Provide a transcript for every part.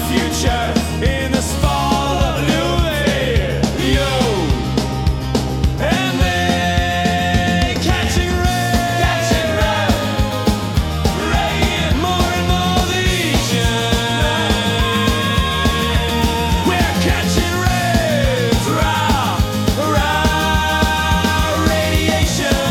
future in the fall of Louis. Yo, and they catching rain, more and more legion. We're catching rays, radiation,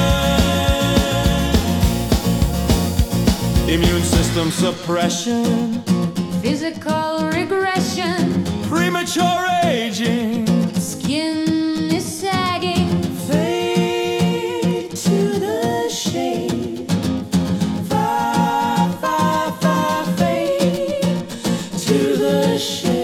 immune system suppression, Physical regression, premature aging, skin is sagging, fade to the shade, fade to the shade.